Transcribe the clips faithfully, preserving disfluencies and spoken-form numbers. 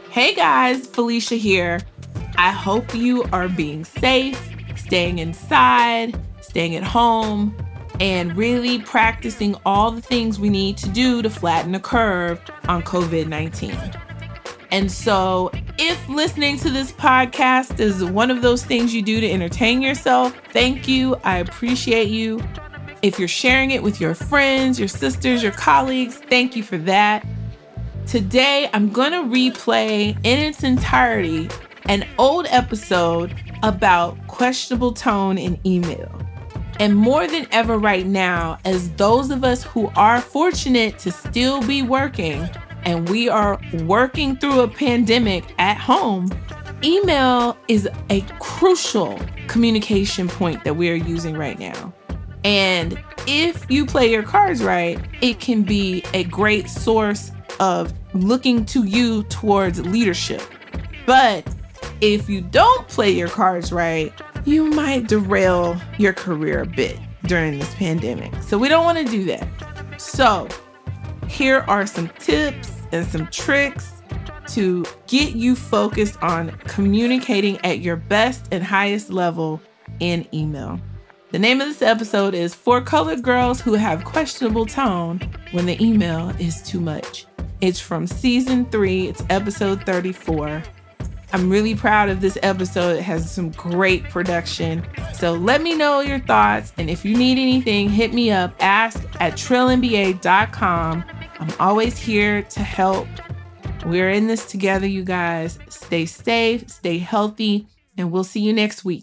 Hey guys, Felicia here. I hope you are being safe, staying inside, staying at home, and really practicing all the things we need to do to flatten the curve on covid nineteen. And so if listening to this podcast is one of those things you do to entertain yourself, thank you. I appreciate you. If you're sharing it with your friends, your sisters, your colleagues, thank you for that. Today, I'm going to replay in its entirety an old episode about questionable tone in email. And more than ever right now, as those of us who are fortunate to still be working, and we are working through a pandemic at home, email is a crucial communication point that we are using right now. And if you play your cards right, it can be a great source of looking to you towards leadership. But if you don't play your cards right, you might derail your career a bit during this pandemic. So we don't want to do that. So here are some tips and some tricks to get you focused on communicating at your best and highest level in email. The name of this episode is For Colored Girls Who Have Questionable Tone When the Email is Too Much. It's from season three. It's episode thirty-four. I'm really proud of this episode. It has some great production. So let me know your thoughts. And if you need anything, hit me up. Ask at trill N B A dot com. I'm always here to help. We're in this together, you guys. Stay safe, stay healthy, and we'll see you next week.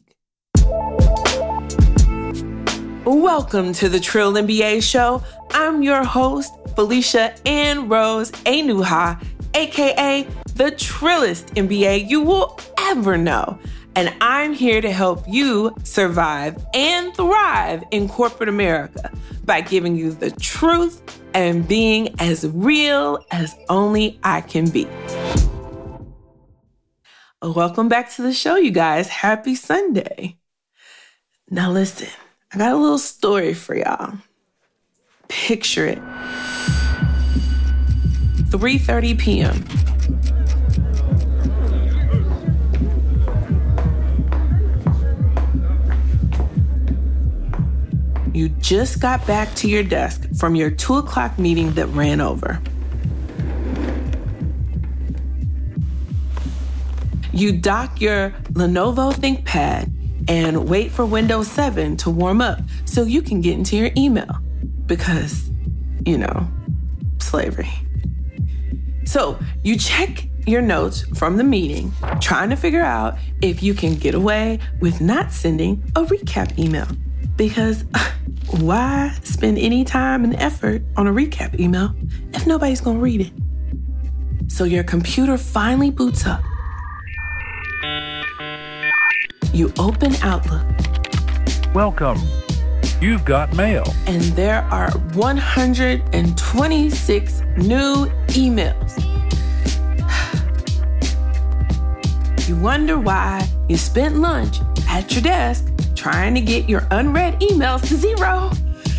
Welcome to the Trill N B A Show. I'm your host, Felicia Ann Rose Enuha, aka the Trillest N B A you will ever know. And I'm here to help you survive and thrive in corporate America by giving you the truth and being as real as only I can be. Welcome back to the show, you guys. Happy Sunday. Now listen, I got a little story for y'all. Picture it. three thirty p.m. You just got back to your desk from your two o'clock meeting that ran over. You dock your Lenovo ThinkPad and wait for Windows seven to warm up so you can get into your email because, you know, slavery. So you check your notes from the meeting, trying to figure out if you can get away with not sending a recap email. Because why spend any time and effort on a recap email if nobody's gonna read it? So your computer finally boots up. You open Outlook. Welcome. You've got mail. And there are one hundred twenty-six new emails. You wonder why you spent lunch at your desk trying to get your unread emails to zero.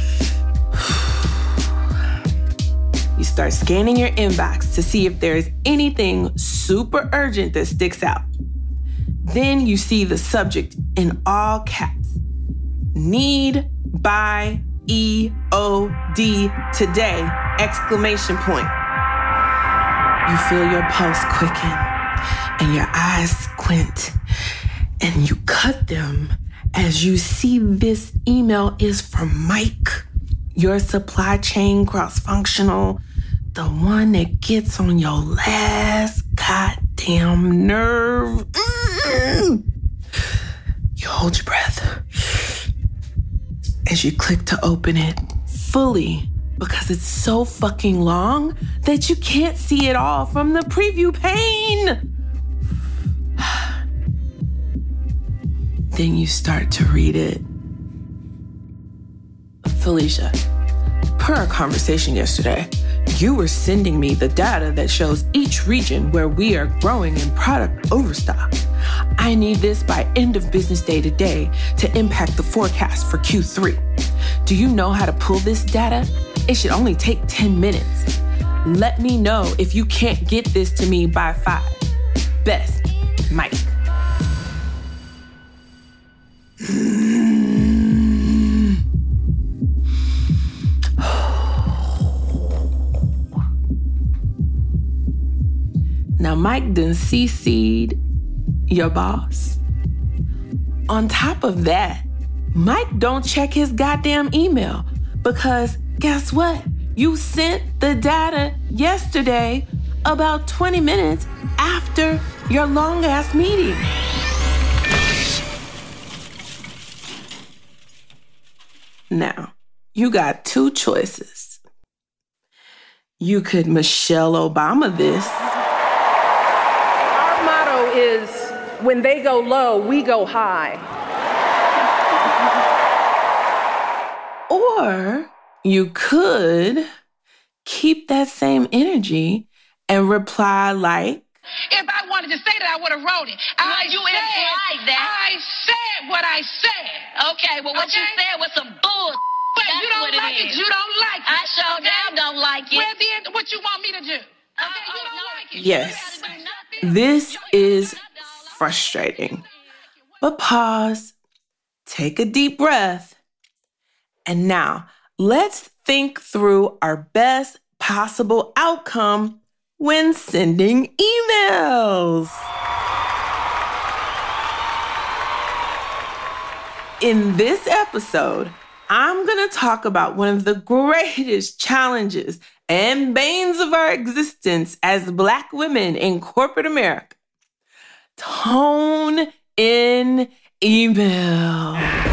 You start scanning your inbox to see if there's anything super urgent that sticks out. Then you see the subject in all caps. Need by E O D today, exclamation point. You feel your pulse quicken and your eyes squint and you cut them as you see this email is from Mike, your supply chain cross-functional, the one that gets on your last goddamn nerve. Mm. You hold your breath as you click to open it fully because it's so fucking long that you can't see it all from the preview pane. Then you start to read it. Felicia, per our conversation yesterday, you were sending me the data that shows each region where we are growing in product overstock. I need this by end of business day today to impact the forecast for Q three. Do you know how to pull this data? It should only take ten minutes. Let me know if you can't get this to me by five. best, Mike. Now, Mike done C C'd your boss. On top of that, Mike don't check his goddamn email because guess what? You sent the data yesterday about twenty minutes after your long-ass meeting. Now, you got two choices. You could Michelle Obama this. Our motto is, when they go low, we go high. Or you could keep that same energy and reply like, if I wanted to say that, I would have wrote it. Well, I you said, implied that. I said what I said. Okay, well, what Okay? you said was some bull. But That's you don't what it like it, is. you don't like it. I sure okay? damn don't like it. Well, then, what you want me to do? Okay, Uh-uh, you don't no. like it. Yes. You gotta do nothing. this You gotta is do nothing. frustrating. But pause, take a deep breath, and now let's think through our best possible outcome when sending emails. In this episode, I'm going to talk about one of the greatest challenges and banes of our existence as Black women in corporate America. Tone in email.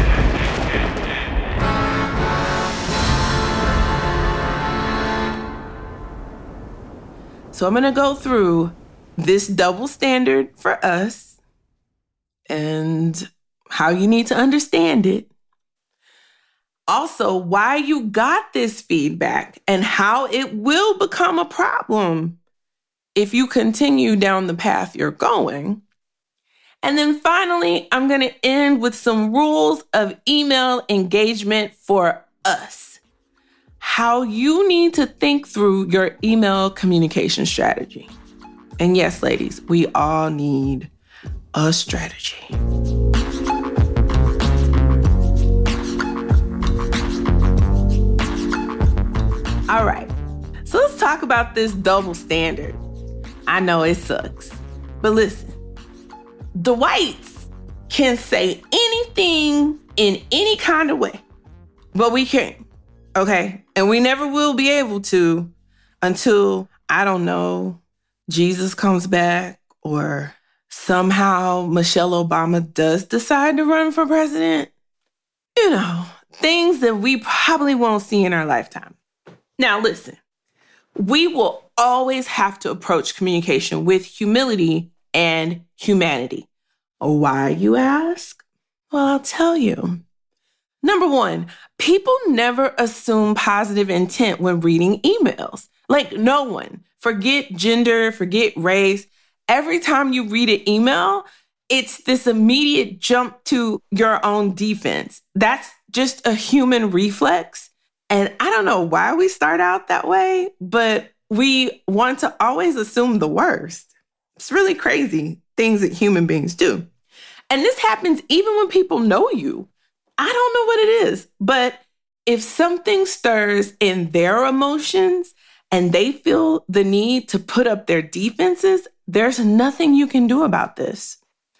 So I'm going to go through this double standard for us and how you need to understand it. Also, why you got this feedback and how it will become a problem if you continue down the path you're going. And then finally, I'm going to end with some rules of email engagement for us. How you need to think through your email communication strategy. And yes, ladies, we all need a strategy. All right, so let's talk about this double standard. I know it sucks, but listen, the whites can say anything in any kind of way, but we can't, okay? And we never will be able to until, I don't know, Jesus comes back or somehow Michelle Obama does decide to run for president. You know, things that we probably won't see in our lifetime. Now, listen, we will always have to approach communication with humility and humanity. Why, you ask? Well, I'll tell you. Number one, people never assume positive intent when reading emails. Like, no one. Forget gender, forget race. Every time you read an email, it's this immediate jump to your own defense. That's just a human reflex. And I don't know why we start out that way, but we want to always assume the worst. It's really crazy things that human beings do. And this happens even when people know you. I don't know what it is, but if something stirs in their emotions and they feel the need to put up their defenses, there's nothing you can do about this.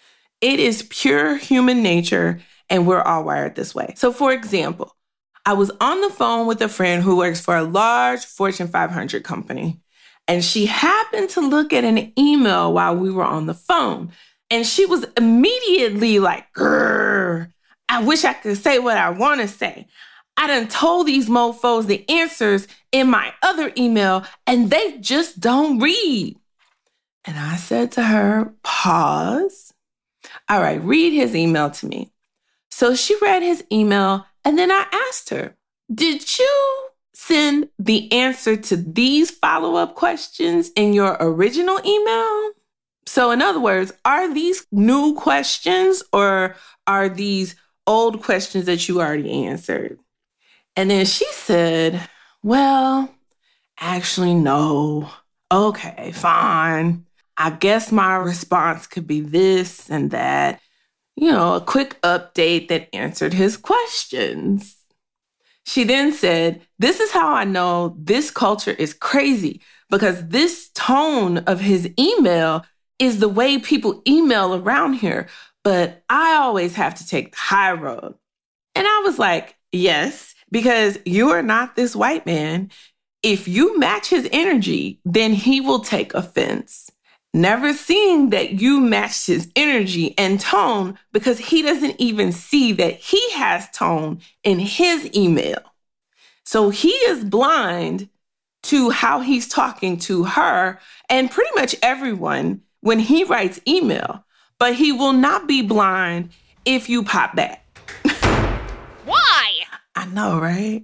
It is pure human nature, and we're all wired this way. So for example, I was on the phone with a friend who works for a large Fortune five hundred company, and she happened to look at an email while we were on the phone, and she was immediately like, grrr, I wish I could say what I want to say. I done told these mofos the answers in my other email, and they just don't read. And I said to her, pause. All right, read his email to me. So she read his email, and then I asked her, did you send the answer to these follow-up questions in your original email? So in other words, are these new questions or are these old questions that you already answered? And then she said, well, actually, no. Okay, fine. I guess my response could be this and that. You know, a quick update that answered his questions. She then said, this is how I know this culture is crazy, because this tone of his email is the way people email around here, but I always have to take the high road. And I was like, yes, because you are not this white man. If you match his energy, then he will take offense. Never seeing that you matched his energy and tone, because he doesn't even see that he has tone in his email. So he is blind to how he's talking to her and pretty much everyone when he writes email. But he will not be blind if you pop back. Why? I know, right?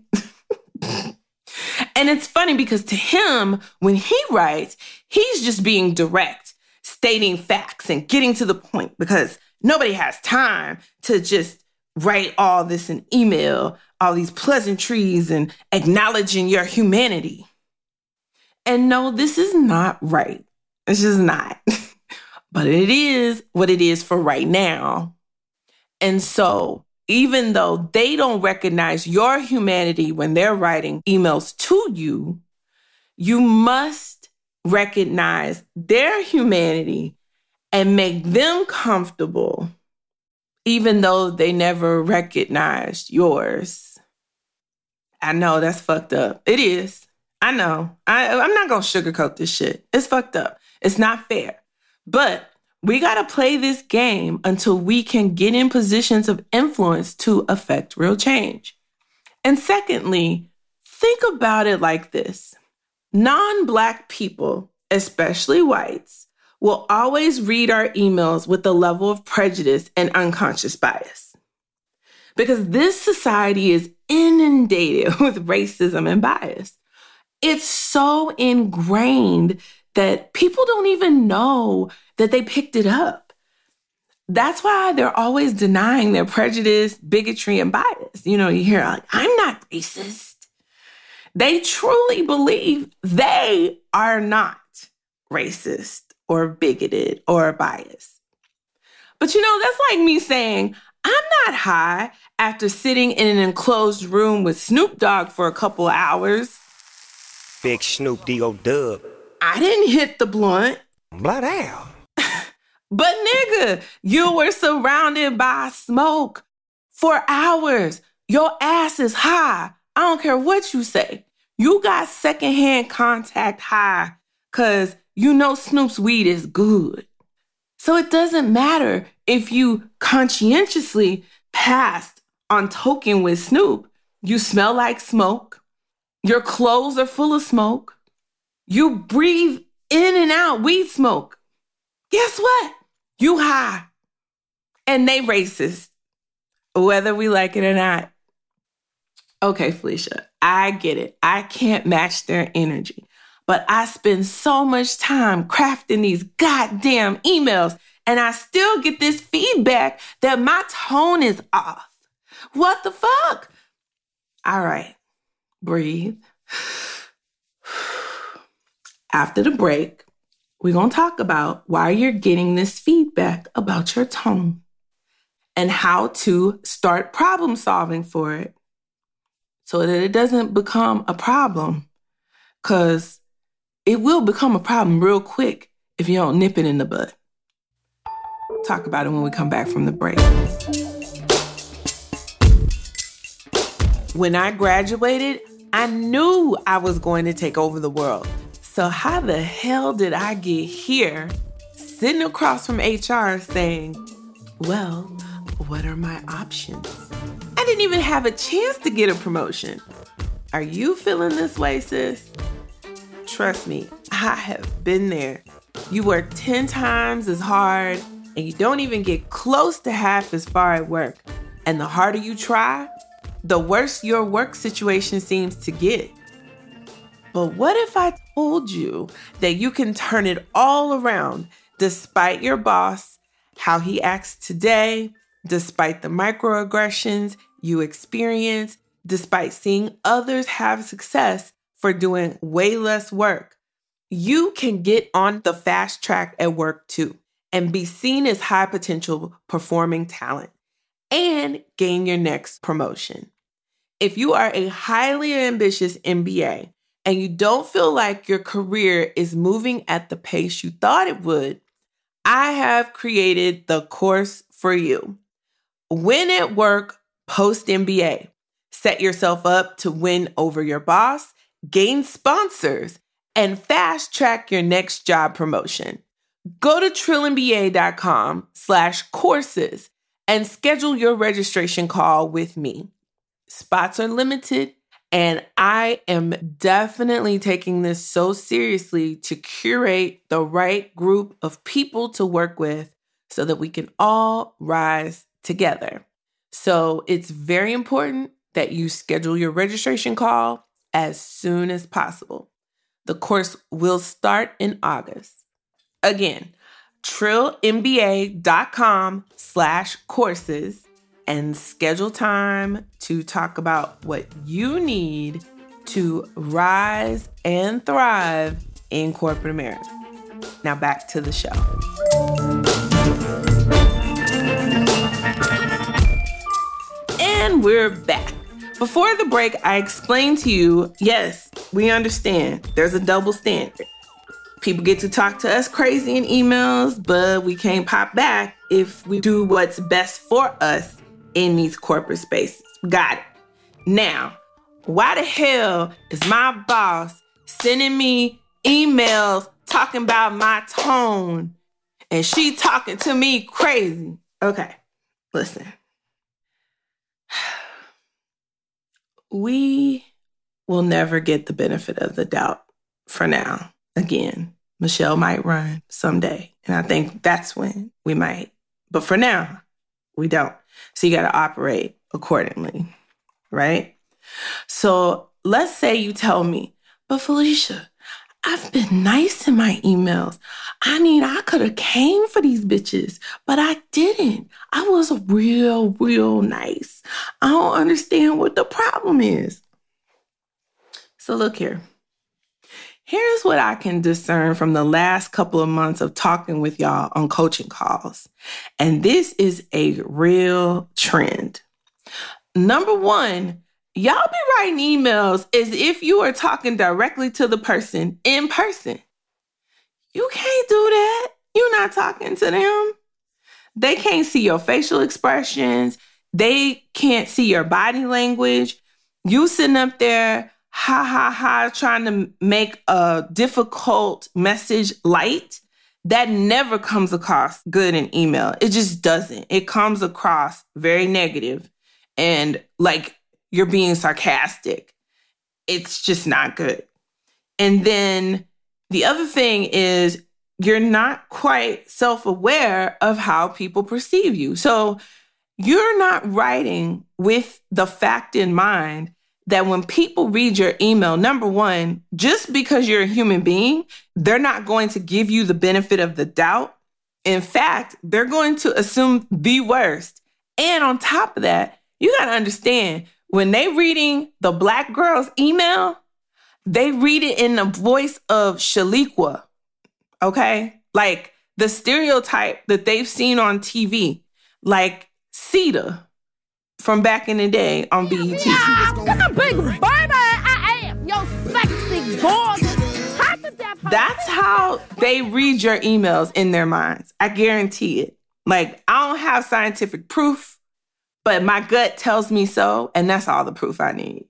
And it's funny because to him, when he writes, he's just being direct, stating facts and getting to the point, because nobody has time to just write all this in email, all these pleasantries and acknowledging your humanity. And no, this is not right. It's just not. But it is what it is for right now. And so even though they don't recognize your humanity when they're writing emails to you, you must recognize their humanity and make them comfortable, even though they never recognized yours. I know that's fucked up. It is. I know. I, I'm not going to sugarcoat this shit. It's fucked up. It's not fair. But we got to play this game until we can get in positions of influence to affect real change. And secondly, think about it like this. Non-Black people, especially whites, will always read our emails with a level of prejudice and unconscious bias. Because this society is inundated with racism and bias. It's so ingrained that people don't even know that they picked it up. That's why they're always denying their prejudice, bigotry, and bias. You know, you hear like, I'm not racist. They truly believe they are not racist or bigoted or biased. But you know, that's like me saying, I'm not high after sitting in an enclosed room with Snoop Dogg for a couple hours. Big Snoop D-O Dub. I didn't hit the blunt. Blood hell. But nigga, you were surrounded by smoke for hours. Your ass is high. I don't care what you say. You got secondhand contact high because you know Snoop's weed is good. So it doesn't matter if you conscientiously passed on toking with Snoop. You smell like smoke. Your clothes are full of smoke. You breathe in and out weed smoke. Guess what? You high. And they racist, whether we like it or not. Okay, Felicia, I get it. I can't match their energy. But I spend so much time crafting these goddamn emails, and I still get this feedback that my tone is off. What the fuck? All right, breathe. After the break, we're going to talk about why you're getting this feedback about your tone and how to start problem solving for it so that it doesn't become a problem, because it will become a problem real quick if you don't nip it in the bud. Talk about it when we come back from the break. When I graduated, I knew I was going to take over the world. So how the hell did I get here sitting across from H R saying, well, what are my options? I didn't even have a chance to get a promotion. Are you feeling this way, sis? Trust me, I have been there. You work ten times as hard and you don't even get close to half as far at work. And the harder you try, the worse your work situation seems to get. But what if I told you that you can turn it all around despite your boss, how he acts today, despite the microaggressions you experience, despite seeing others have success for doing way less work? you can get on the fast track at work too and be seen as high potential performing talent and gain your next promotion. If you are a highly ambitious M B A and you don't feel like your career is moving at the pace you thought it would, I have created the course for you. Win at Work Post M B A. Set yourself up to win over your boss, gain sponsors, and fast track your next job promotion. Go to trilliumba.com slash courses and schedule your registration call with me. Spots are limited, and I am definitely taking this so seriously to curate the right group of people to work with so that we can all rise together. So it's very important that you schedule your registration call as soon as possible. The course will start in August. Again, trilliumba.com slash courses and schedule time to talk about what you need to rise and thrive in corporate America. Now back to the show. And we're back. Before the break, I explained to you, yes, we understand there's a double standard. People get to talk to us crazy in emails, but we can't pop back if we do what's best for us in these corporate spaces. Got it. Now, why the hell is my boss sending me emails talking about my tone and she talking to me crazy? Okay, listen. We will never get the benefit of the doubt for now. Again, Michelle might run someday, and I think that's when we might. But for now, we don't. So you got to operate accordingly, right? So let's say you tell me, but Felicia, I've been nice in my emails. I mean, I could have came for these bitches, but I didn't. I was real, real nice. I don't understand what the problem is. So look here. Here's what I can discern from the last couple of months of talking with y'all on coaching calls. And this is a real trend. Number one, y'all be writing emails as if you are talking directly to the person in person. You can't do that. You're not talking to them. They can't see your facial expressions. They can't see your body language. You sitting up there, ha, ha, ha, trying to make a difficult message light. That never comes across good in email. It just doesn't. It comes across very negative and like you're being sarcastic. It's just not good. And then the other thing is you're not quite self-aware of how people perceive you. So you're not writing with the fact in mind that when people read your email, number one, just because you're a human being, they're not going to give you the benefit of the doubt. In fact, they're going to assume the worst. And on top of that, you got to understand, when they reading the Black girl's email, they read it in the voice of Shaliqua, okay? Like the stereotype that they've seen on T V, like Sita from back in the day on B E T. Yeah, that's a big baby. I am your sexy gorgeous. That's how they read your emails in their minds. I guarantee it. Like, I don't have scientific proof, but my gut tells me so, and that's all the proof I need.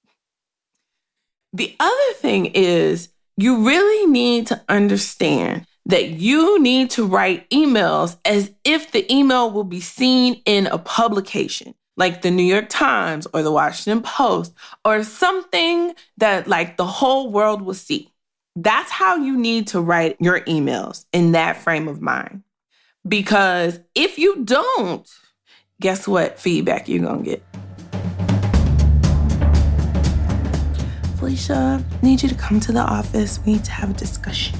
The other thing is, you really need to understand that you need to write emails as if the email will be seen in a publication, like the New York Times or the Washington Post, or something that like the whole world will see. That's how you need to write your emails, in that frame of mind. Because if you don't, guess what feedback you're going to get? Felicia, I need you to come to the office. We need to have a discussion.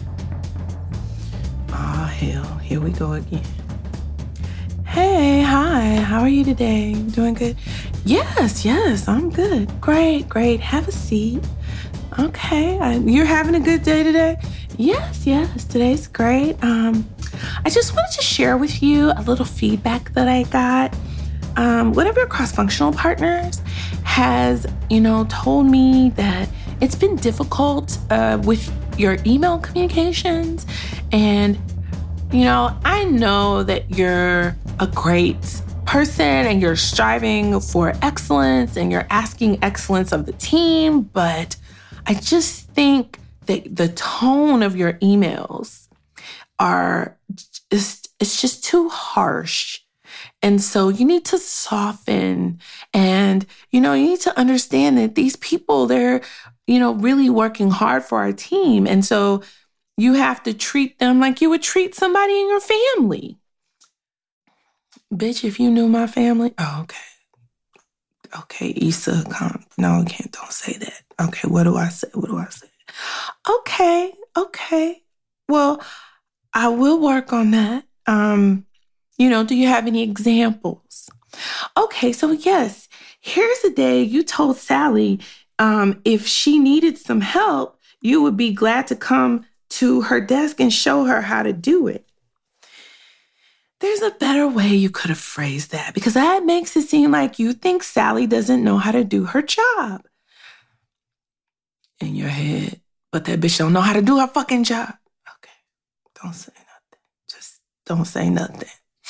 Oh, hell, here we go again. Hey, hi, how are you today? Doing good? Yes, yes, I'm good. Great, great. Have a seat. Okay, I, you're having a good day today? Yes, yes, today's great. Um, I just wanted to share with you a little feedback that I got. Um, one of your cross-functional partners has, you know, told me that it's been difficult uh, with your email communications. And, you know, I know that you're a great person and you're striving for excellence and you're asking excellence of the team, but I just think that the tone of your emails are just, it's just too harsh. And so you need to soften and, you know, you need to understand that these people, they're, you know, really working hard for our team. And so you have to treat them like you would treat somebody in your family. Bitch, if you knew my family, oh, okay. Okay, Issa, come. No, you can't, don't say that. Okay, what do I say? What do I say? Okay, okay. Well, I will work on that. Um, you know, do you have any examples? Okay, so yes, here's the day you told Sally um, if she needed some help, you would be glad to come to her desk and show her how to do it. There's a better way you could have phrased that because that makes it seem like you think Sally doesn't know how to do her job. In your head, but that bitch don't know how to do her fucking job. Okay, don't say nothing. Just don't say nothing.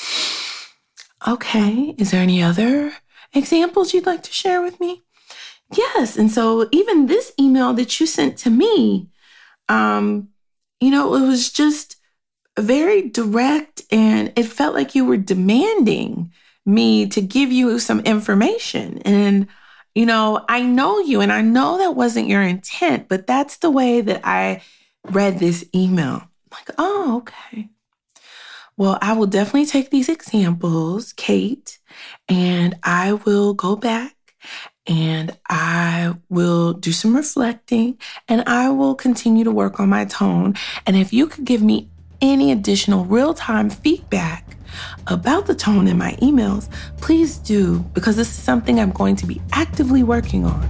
Okay, is there any other examples you'd like to share with me? Yes, and so even this email that you sent to me, um, you know, it was just very direct and it felt like you were demanding me to give you some information. And, you know, I know you and I know that wasn't your intent, but that's the way that I read this email. Like, oh, okay. Well, I will definitely take these examples, Kate, and I will go back and I will do some reflecting and I will continue to work on my tone. And if you could give me any additional real-time feedback about the tone in my emails, please do, because this is something I'm going to be actively working on.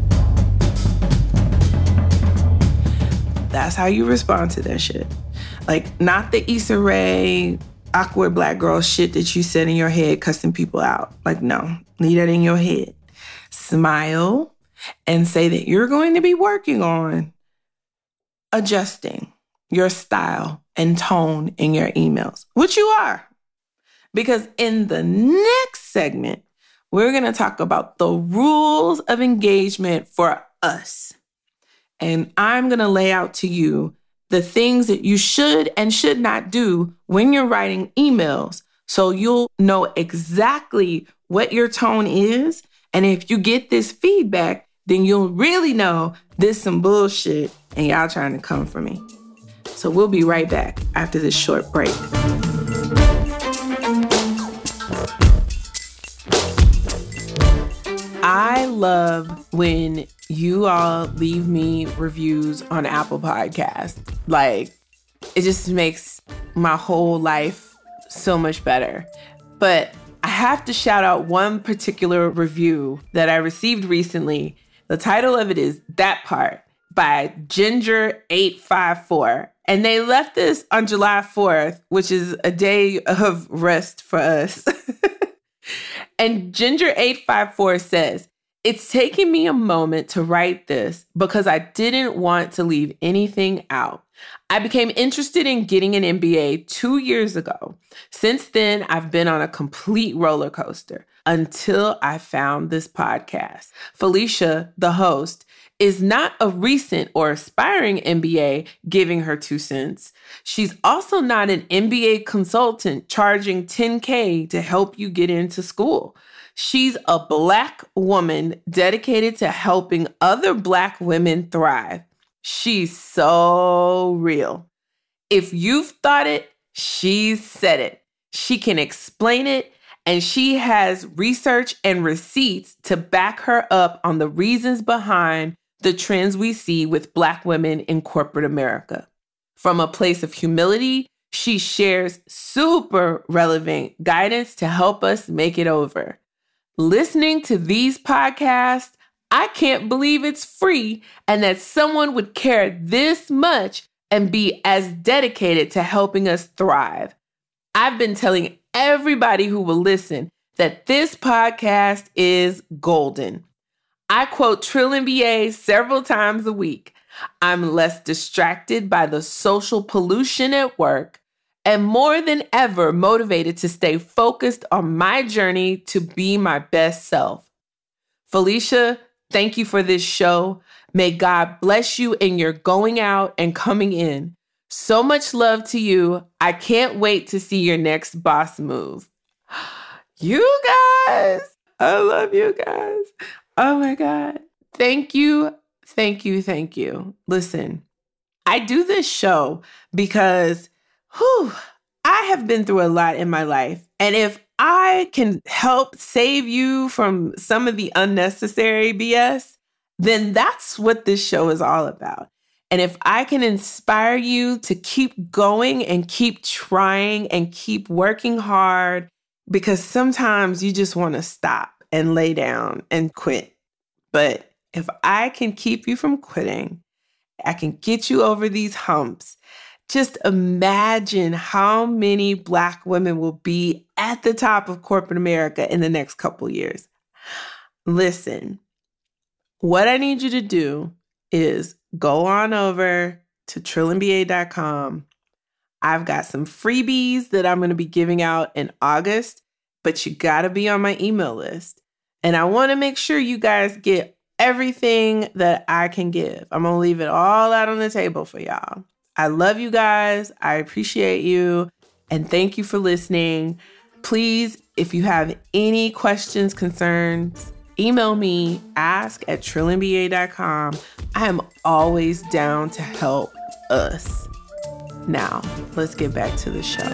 That's how you respond to that shit. Like, not the Issa Rae awkward black girl shit that you said in your head cussing people out. Like, no, leave that in your head. Smile and say that you're going to be working on adjusting your style and tone in your emails, which you are. Because in the next segment, we're going to talk about the rules of engagement for us. And I'm going to lay out to you the things that you should and should not do when you're writing emails so you'll know exactly what your tone is. And if you get this feedback, then you'll really know this is some bullshit and y'all trying to come for me. So we'll be right back after this short break. I love when you all leave me reviews on Apple Podcasts. Like, it just makes my whole life so much better. But I have to shout out one particular review that I received recently. The title of it is That Part by Ginger eight five four. And they left this on July fourth, which is a day of rest for us. And Ginger eight five four says, "It's taken me a moment to write this because I didn't want to leave anything out. I became interested in getting an M B A two years ago. Since then, I've been on a complete roller coaster until I found this podcast. Felicia, the host, is not a recent or aspiring M B A giving her two cents. She's also not an M B A consultant charging ten K to help you get into school. She's a Black woman dedicated to helping other Black women thrive. She's so real. If you've thought it, she's said it. She can explain it, and she has research and receipts to back her up on the reasons behind the trends we see with Black women in corporate America. From a place of humility, she shares super relevant guidance to help us make it over. Listening to these podcasts, I can't believe it's free and that someone would care this much and be as dedicated to helping us thrive. I've been telling everybody who will listen that this podcast is golden. I quote Trill M B A several times a week. I'm less distracted by the social pollution at work and more than ever motivated to stay focused on my journey to be my best self. Felicia, thank you for this show. May God bless you in your going out and coming in. So much love to you. I can't wait to see your next boss move. You guys, I love you guys. Oh my God. Thank you. Thank you. Thank you. Listen, I do this show because whew, I have been through a lot in my life. And if I can help save you from some of the unnecessary B S, then that's what this show is all about. And if I can inspire you to keep going and keep trying and keep working hard, because sometimes you just want to stop and lay down and quit. But if I can keep you from quitting, I can get you over these humps. Just imagine how many Black women will be at the top of corporate America in the next couple years. Listen, what I need you to do is go on over to trill m b a dot com. I've got some freebies that I'm going to be giving out in August, but you got to be on my email list. And I want to make sure you guys get everything that I can give. I'm going to leave it all out on the table for y'all. I love you guys. I appreciate you. And thank you for listening. Please, if you have any questions, concerns, email me, ask at trill m b a dot com. I am always down to help us. Now, let's get back to the show.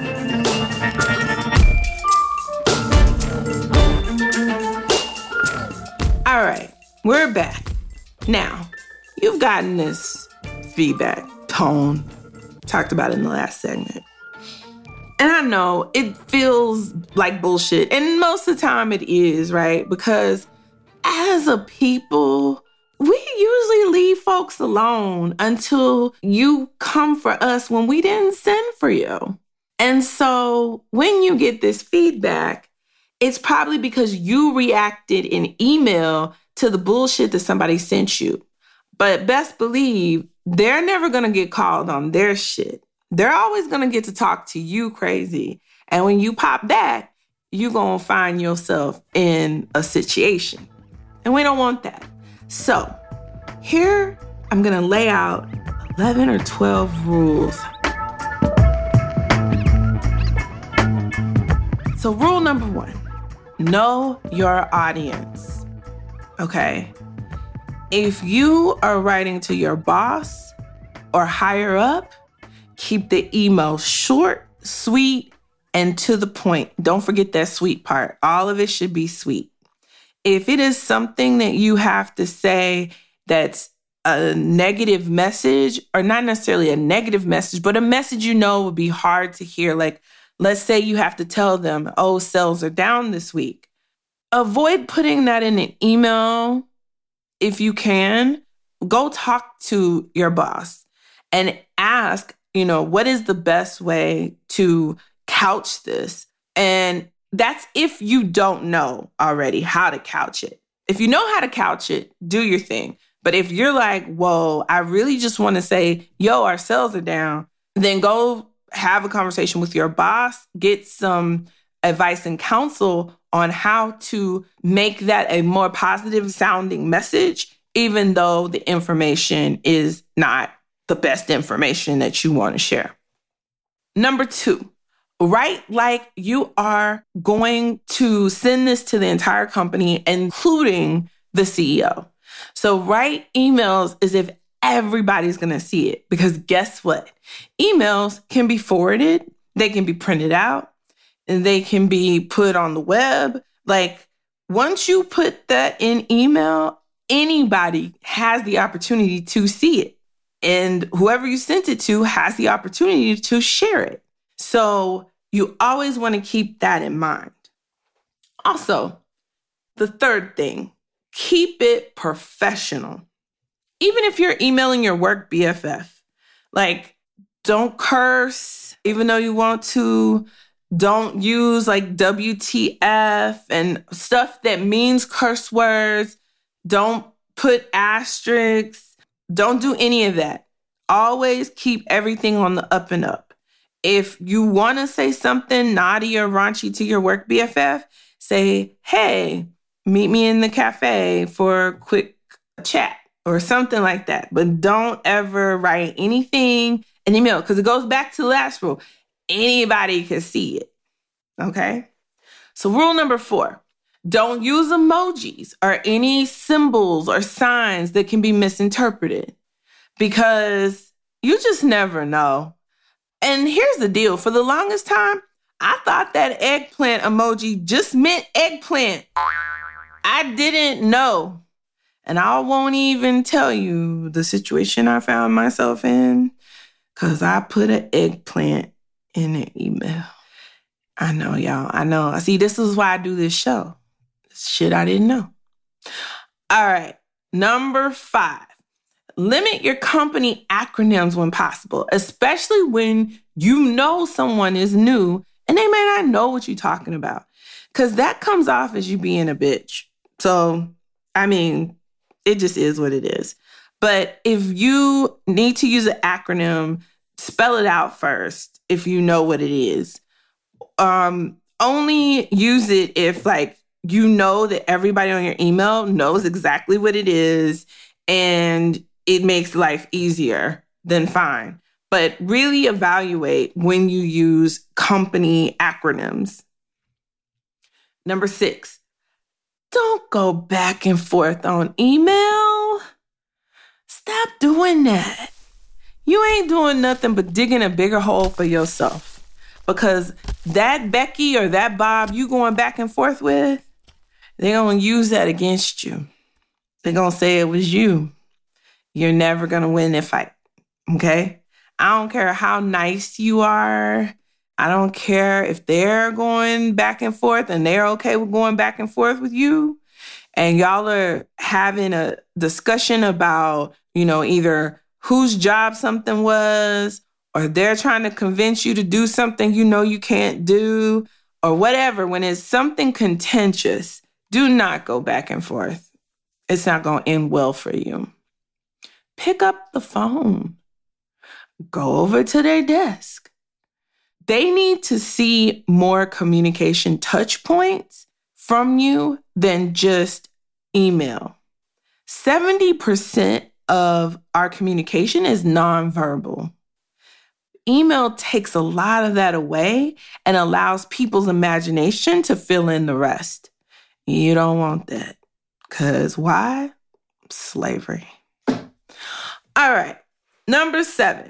All right, we're back. Now, you've gotten this feedback tone. Talked about it in the last segment. And I know it feels like bullshit. And most of the time it is, right? Because as a people, we usually leave folks alone until you come for us when we didn't send for you. And so when you get this feedback, it's probably because you reacted in email to the bullshit that somebody sent you. But best believe they're never going to get called on their shit. They're always going to get to talk to you crazy. And when you pop back, you're going to find yourself in a situation. And we don't want that. So here I'm going to lay out eleven or twelve rules. So rule number one, know your audience. Okay? If you are writing to your boss or higher up, keep the email short, sweet, and to the point. Don't forget that sweet part. All of it should be sweet. If it is something that you have to say that's a negative message, or not necessarily a negative message, but a message you know would be hard to hear, like let's say you have to tell them, oh, sales are down this week. Avoid putting that in an email if you can. Go talk to your boss and ask, you know, what is the best way to couch this? And that's if you don't know already how to couch it. If you know how to couch it, do your thing. But if you're like, whoa, I really just want to say, yo, our sales are down, then go have a conversation with your boss, get some advice and counsel on how to make that a more positive sounding message, even though the information is not the best information that you want to share. Number two, write like you are going to send this to the entire company, including the C E O. So write emails as if everybody's going to see it, because guess what? Emails can be forwarded, they can be printed out, and they can be put on the web. Like once you put that in email, anybody has the opportunity to see it. And whoever you sent it to has the opportunity to share it. So you always want to keep that in mind. Also, the third thing, keep it professional. Even if you're emailing your work B F F, like Don't curse, even though you want to. Don't use like W T F and stuff that means curse words. Don't put asterisks. Don't do any of that. Always keep everything on the up and up. If you want to say something naughty or raunchy to your work B F F, say, hey, meet me in the cafe for a quick chat or something like that. But don't ever write anything in email because it goes back to the last rule. Anybody can see it, okay? So rule number four, don't use emojis or any symbols or signs that can be misinterpreted because you just never know. And here's the deal. For the longest time, I thought that eggplant emoji just meant eggplant. I didn't know. And I won't even tell you the situation I found myself in because I put an eggplant in an email. I know, y'all. I know. See, this is why I do this show. Shit I didn't know. All right. Number five. Limit your company acronyms when possible, especially when you know someone is new and they may not know what you're talking about. Because that comes off as you being a bitch. So, I mean, it just is what it is. But if you need to use an acronym, spell it out first if you know what it is. Um, only use it if, like, you know that everybody on your email knows exactly what it is and it makes life easier, then fine. But really evaluate when you use company acronyms. Number six, don't go back and forth on email. Stop doing that. You ain't doing nothing but digging a bigger hole for yourself. Because that Becky or that Bob you going back and forth with, they're going to use that against you. They're going to say it was you. You're never going to win that fight. Okay? I don't care how nice you are. I don't care if they're going back and forth and they're okay with going back and forth with you. And y'all are having a discussion about, you know, either whose job something was, or they're trying to convince you to do something you know you can't do, or whatever. When it's something contentious, do not go back and forth. It's not going to end well for you. Pick up the phone. Go over to their desk. They need to see more communication touch points from you than just email. seventy percent of our communication is nonverbal. Email takes a lot of that away and allows people's imagination to fill in the rest. You don't want that. Because why? Slavery. All right. Number seven.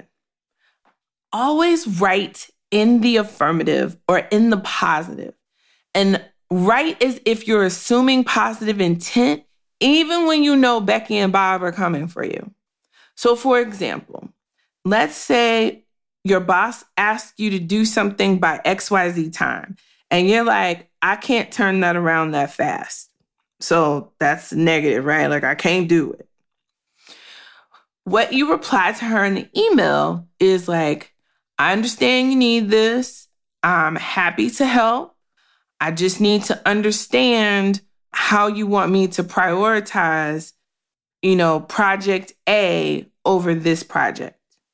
Always write in the affirmative or in the positive. And write as if you're assuming positive intent, even when you know Becky and Bob are coming for you. So for example, let's say your boss asks you to do something by X Y Z time. And you're like, I can't turn that around that fast. So that's negative, right? Like, I can't do it. What you reply to her in the email is like, I understand you need this. I'm happy to help. I just need to understand how you want me to prioritize, you know, project A over this project.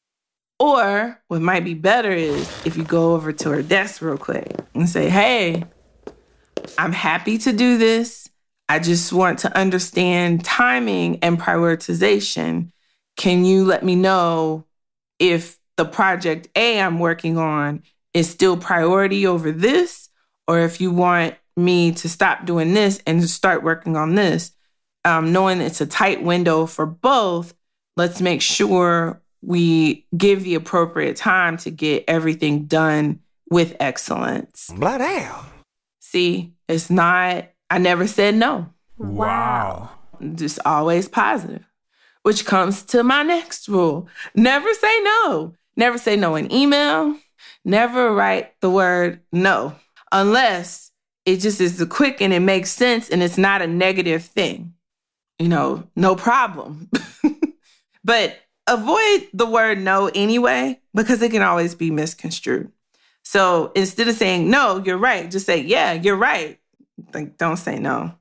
Or what might be better is if you go over to her desk real quick and say, hey, I'm happy to do this. I just want to understand timing and prioritization. Can you let me know if the project A I'm working on is still priority over this, or if you want me to stop doing this and start working on this? Um, knowing it's a tight window for both, let's make sure we give the appropriate time to get everything done with excellence. Bloody hell. See, it's not, I never said no. Wow. Just always positive. Which comes to my next rule. Never say no. Never say no in email. Never write the word no. Unless it just is quick and it makes sense and it's not a negative thing. You know, no problem. But avoid the word no anyway, because it can always be misconstrued. So instead of saying, no, you're right, just say, yeah, you're right. Like, don't say no.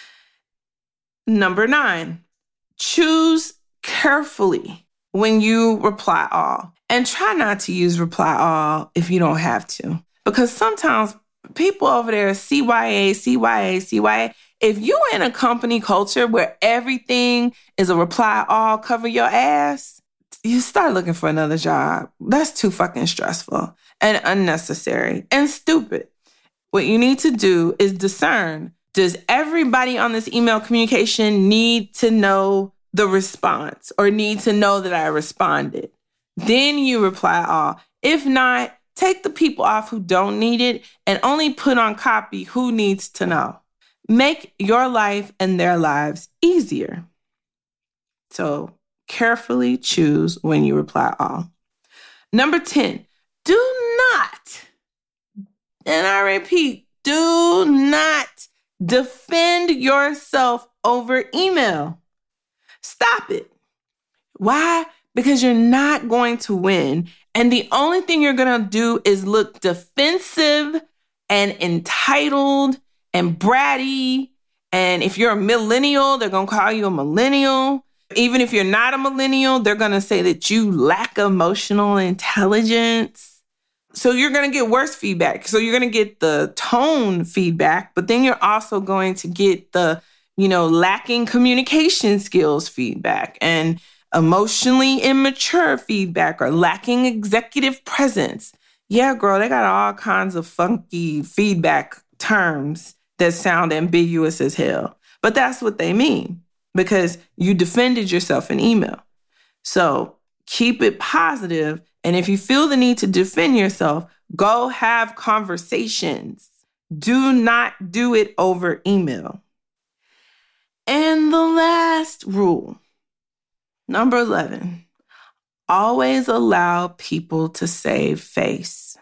Number nine, choose carefully when you reply all. And try not to use reply all if you don't have to. Because sometimes people over there, C Y A, C Y A, C Y A, if you in a company culture where everything is a reply all, cover your ass, you start looking for another job. That's too fucking stressful and unnecessary and stupid. What you need to do is discern, does everybody on this email communication need to know the response or need to know that I responded? Then you reply all. If not, take the people off who don't need it and only put on copy who needs to know. Make your life and their lives easier. So carefully choose when you reply all. Number ten, do not, and I repeat, do not defend yourself over email. Stop it. Why? Because you're not going to win. And the only thing you're going to do is look defensive and entitled and bratty. And if you're a millennial, they're going to call you a millennial. Even if you're not a millennial, they're going to say that you lack emotional intelligence. So you're going to get worse feedback. So you're going to get the tone feedback, but then you're also going to get the, you know, lacking communication skills feedback and emotionally immature feedback or lacking executive presence. Yeah, girl, they got all kinds of funky feedback terms that sound ambiguous as hell. But that's what they mean because you defended yourself in email. So keep it positive. And if you feel the need to defend yourself, go have conversations. Do not do it over email. And the last rule, number eleven, always allow people to save face.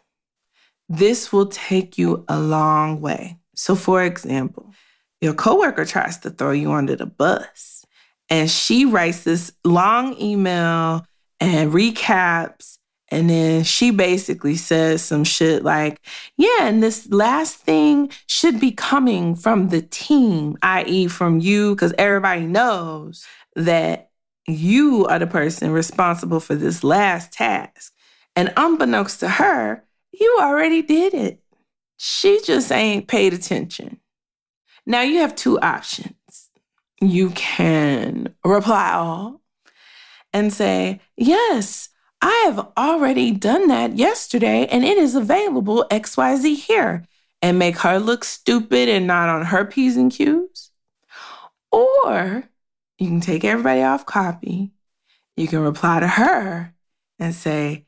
This will take you a long way. So for example, your coworker tries to throw you under the bus and she writes this long email and recaps, and then she basically says some shit like, yeah, and this last thing should be coming from the team, that is from you, because everybody knows that you are the person responsible for this last task. And unbeknownst to her, you already did it. She just ain't paid attention. Now you have two options. You can reply all and say, yes, I have already done that yesterday and it is available X Y Z here, and make her look stupid and not on her P's and Q's. Or you can take everybody off copy. You can reply to her and say,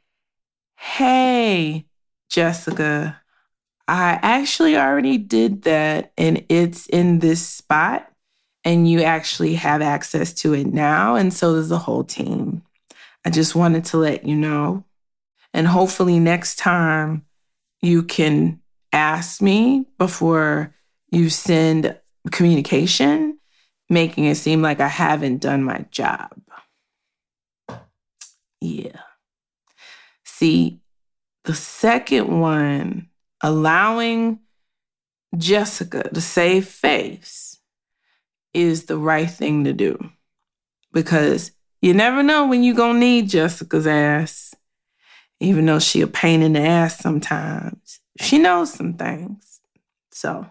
hey, Jessica, I actually already did that and it's in this spot and you actually have access to it now. And so does the whole team. I just wanted to let you know. And hopefully next time you can ask me before you send communication, making it seem like I haven't done my job. Yeah. See, the second one, allowing Jessica to save face, is the right thing to do. Because you never know when you're going to need Jessica's ass, even though she a pain in the ass sometimes. She knows some things. So,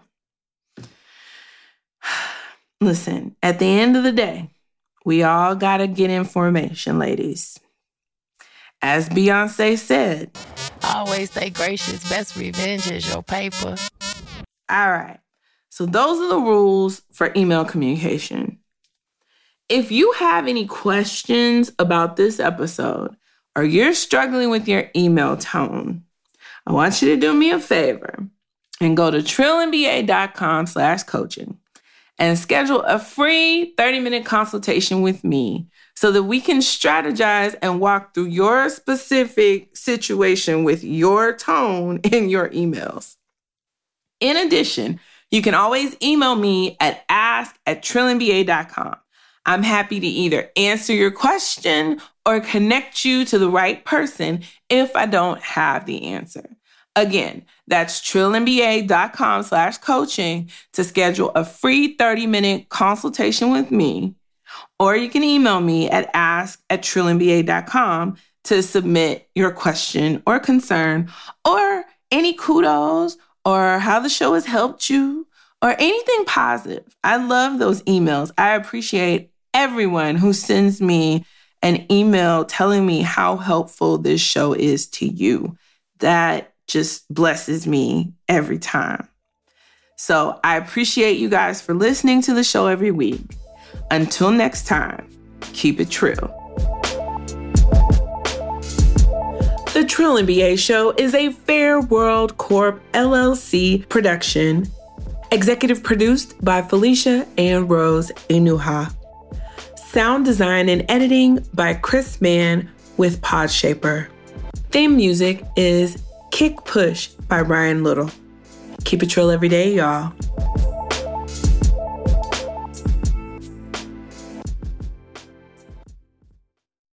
listen, at the end of the day, we all got to get information, ladies. As Beyonce said, always stay gracious. Best revenge is your paper. All right. So those are the rules for email communication. If you have any questions about this episode or you're struggling with your email tone, I want you to do me a favor and go to trillinba.com slash coaching and schedule a free thirty-minute consultation with me so that we can strategize and walk through your specific situation with your tone in your emails. In addition, you can always email me at ask at trillinba dot com. I'm happy to either answer your question or connect you to the right person if I don't have the answer. Again, that's trillimbA.com slash coaching to schedule a free thirty-minute consultation with me. Or you can email me at ask at trillimbA dot com to submit your question or concern or any kudos or how the show has helped you or anything positive. I love those emails. I appreciate everyone who sends me an email telling me how helpful this show is to you. That just blesses me every time. So I appreciate you guys for listening to the show every week. Until next time, keep it trill. The Trill M B A Show is a Fair World Corp L L C production. Executive produced by Felicia and Rose Enuha. Sound design and editing by Chris Mann with Podshaper. Theme music is Kick Push by Ryan Little. Keep it trill every day, y'all.